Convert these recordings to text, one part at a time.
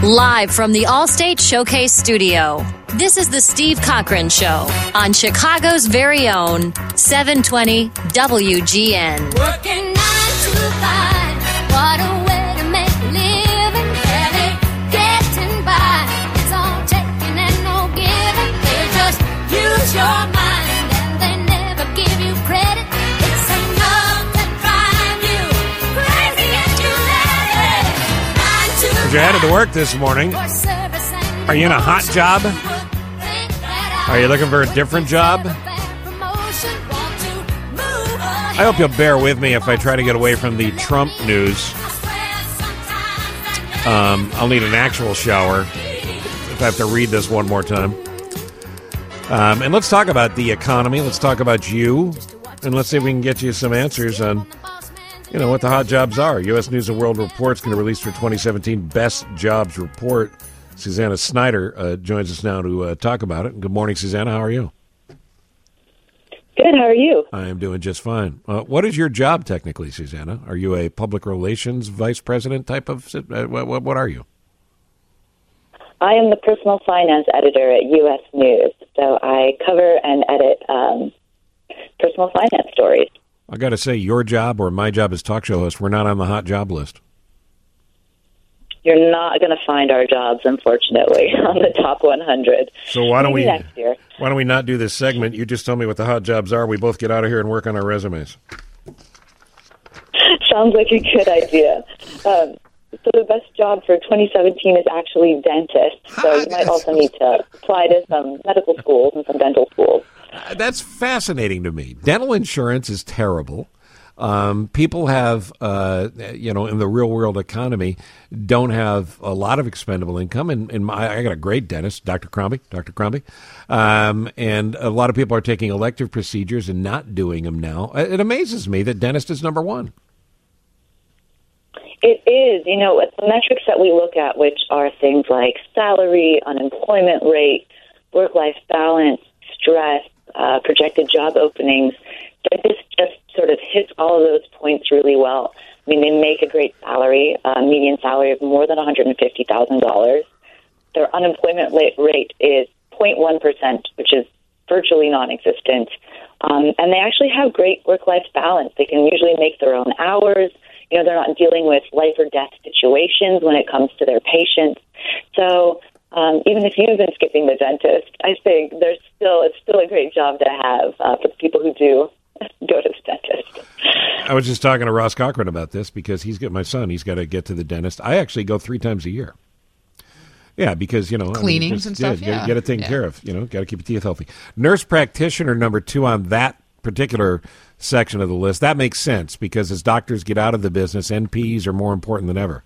Live from the Allstate Showcase Studio, this is the Steve Cochran Show on Chicago's very own 720 WGN. Working 9 to 5, what a way to make a living. Barely getting by, it's all taking and no giving. They just use your mind and they never give you credit. It's enough to drive you crazy and you let it. 9 to 5. You headed to work this morning. Are you in a hot job? Are you looking for a different job? I hope you'll bear with me if I try to get away from the Trump news. I'll need an actual shower if I have to read this one more time. And let's talk about the economy. Let's talk about you. And let's see if we can get you some answers on, what the hot jobs are. U.S. News & World Report's going to release their 2017 Best Jobs Report. Susanna Snyder joins us now to talk about it. Good morning, Susanna. How are you? Good. How are you? I am doing just fine. What is your job technically, Susanna? Are you a public relations vice president type of? What are you? I am the personal finance editor at U.S. News. So I cover and edit personal finance stories. I got to say, your job or my job as talk show host, we're not on the hot job list. You're not going to find our jobs, unfortunately, on the top 100. So why don't Maybe next year. Why don't we not do this segment? You just tell me what the hot jobs are. We both get out of here and work on our resumes. Sounds like a good idea. So the best job for 2017 is actually dentist. So you might also need to apply to some medical schools and some dental schools. That's fascinating to me. Dental insurance is terrible. People have, in the real world economy, don't have a lot of expendable income. And I got a great dentist, Dr. Crombie. And a lot of people are taking elective procedures and not doing them now. It amazes me that dentist is number one. It is. The metrics that we look at, which are things like salary, unemployment rate, work-life balance, stress, projected job openings, dentists just sort of hits all of those points really well. I mean, they make a great salary, median salary of more than $150,000. Their unemployment rate is 0.1%, which is virtually non-existent. And they actually have great work-life balance. They can usually make their own hours. They're not dealing with life or death situations when it comes to their patients. So even if you've been skipping the dentist, I think it's still a great job to have for the people who do go to the dentist. I was just talking to Ross Cochran about this because my son. He's got to get to the dentist. I actually go 3 times a year. Yeah, because, cleanings and stuff, get it taken care of. Got to keep your teeth healthy. Nurse practitioner number 2 on that particular section of the list. That makes sense because as doctors get out of the business, NPs are more important than ever.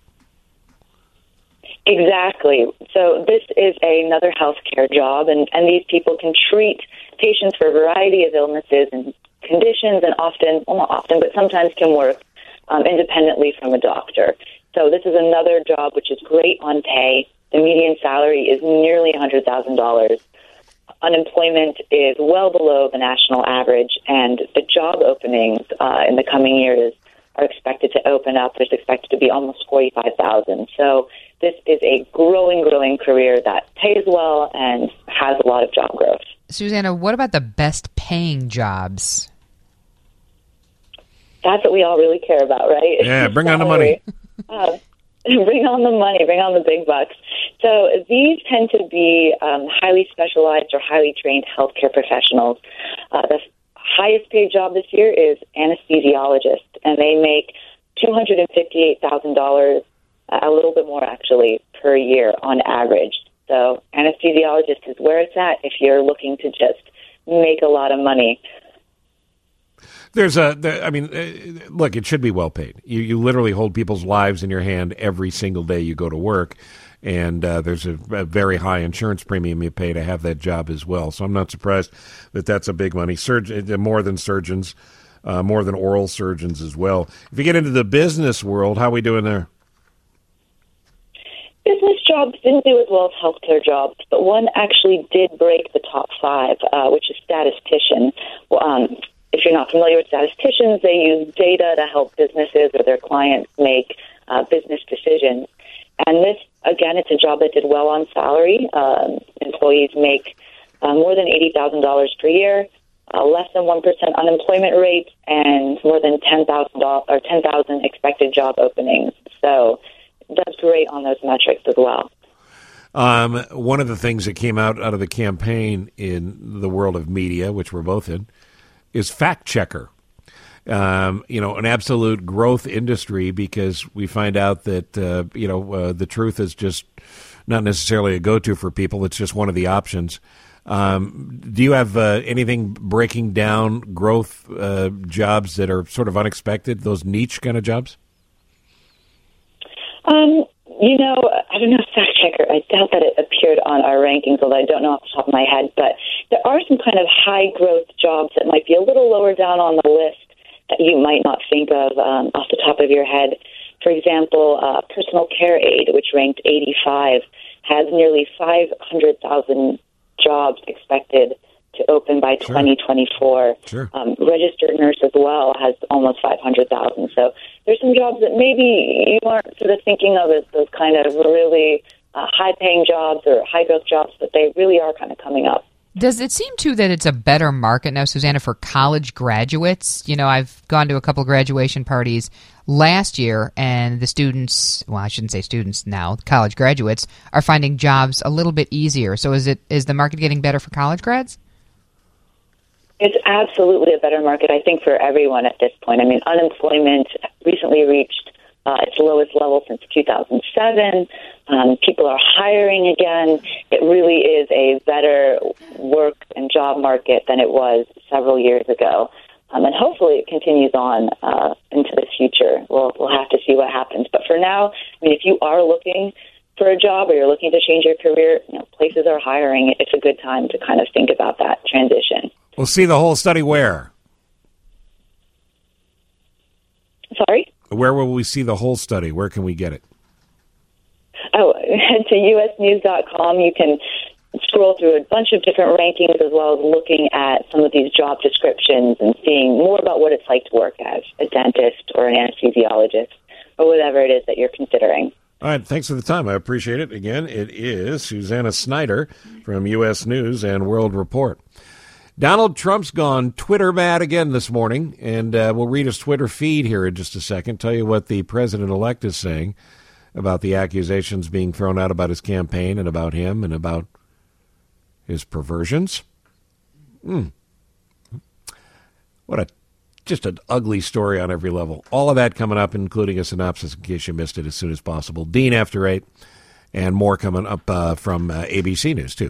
Exactly. So this is another healthcare job, and these people can treat patients for a variety of illnesses and conditions, and not often, but sometimes can work independently from a doctor. So this is another job which is great on pay. The median salary is nearly $100,000. Unemployment is well below the national average, and the job openings in the coming years are expected to open up. There's expected to be almost 45,000. So this is a growing career that pays well and has a lot of job growth. Susanna, what about the best paying jobs? That's what we all really care about, right? Yeah, bring on the money. Bring on the money, bring on the big bucks. So these tend to be highly specialized or highly trained healthcare professionals. The highest paid job this year is anesthesiologist, and they make $258,000, a little bit more actually, per year on average. So anesthesiologist is where it's at if you're looking to just make a lot of money. Look, it should be well paid. You literally hold people's lives in your hand every single day you go to work, and there's a very high insurance premium you pay to have that job as well. So I'm not surprised that that's a big money. More than surgeons, more than oral surgeons as well. If you get into the business world, how are we doing there? Business jobs didn't do as well as healthcare jobs, but one actually did break the top 5, which is statistician. If you're not familiar with statisticians, they use data to help businesses or their clients make business decisions. And this again, it's a job that did well on salary. Employees make more than $80,000 per year, less than 1% unemployment rate, and more than 10,000 expected job openings. So that's great on those metrics as well. One of the things that came out of the campaign in the world of media, which we're both in, is fact checker. An absolute growth industry, because we find out that, the truth is just not necessarily a go-to for people. It's just one of the options. Do you have anything breaking down growth jobs that are sort of unexpected, those niche kind of jobs? I don't know if fact checker, I doubt that it appeared on our rankings, although I don't know off the top of my head, but there are some kind of high growth jobs that might be a little lower down on the list that you might not think of off the top of your head. For example, personal care aide, which ranked 85, has nearly 500,000 jobs expected to open by 2024. Sure. Registered nurse as well has almost 500,000. So there's some jobs that maybe you aren't sort of thinking of as those kind of really high-paying jobs or high-growth jobs, but they really are kind of coming up. Does it seem, too, that it's a better market now, Susanna, for college graduates? I've gone to a couple graduation parties last year, and the students, well, I shouldn't say students now, college graduates, are finding jobs a little bit easier. So is the market getting better for college grads? It's absolutely a better market, I think, for everyone at this point. I mean, unemployment recently reached its lowest level since 2007. People are hiring again. It really is a better work and job market than it was several years ago. And hopefully it continues on into the future. We'll have to see what happens. But for now, I mean, if you are looking for a job or you're looking to change your career, places are hiring. It's a good time to kind of think about that transition. We'll see the whole study where? Sorry? Where will we see the whole study? Where can we get it? Oh, head to usnews.com. You can scroll through a bunch of different rankings as well as looking at some of these job descriptions and seeing more about what it's like to work as a dentist or an anesthesiologist or whatever it is that you're considering. All right, thanks for the time. I appreciate it. Again, it is Susanna Snyder from U.S. News and World Report. Donald Trump's gone Twitter mad again this morning, and we'll read his Twitter feed here in just a second, tell you what the president-elect is saying about the accusations being thrown out about his campaign and about him and about his perversions. Just an ugly story on every level. All of that coming up, including a synopsis in case you missed it as soon as possible. Dean after 8, and more coming up from ABC News, too.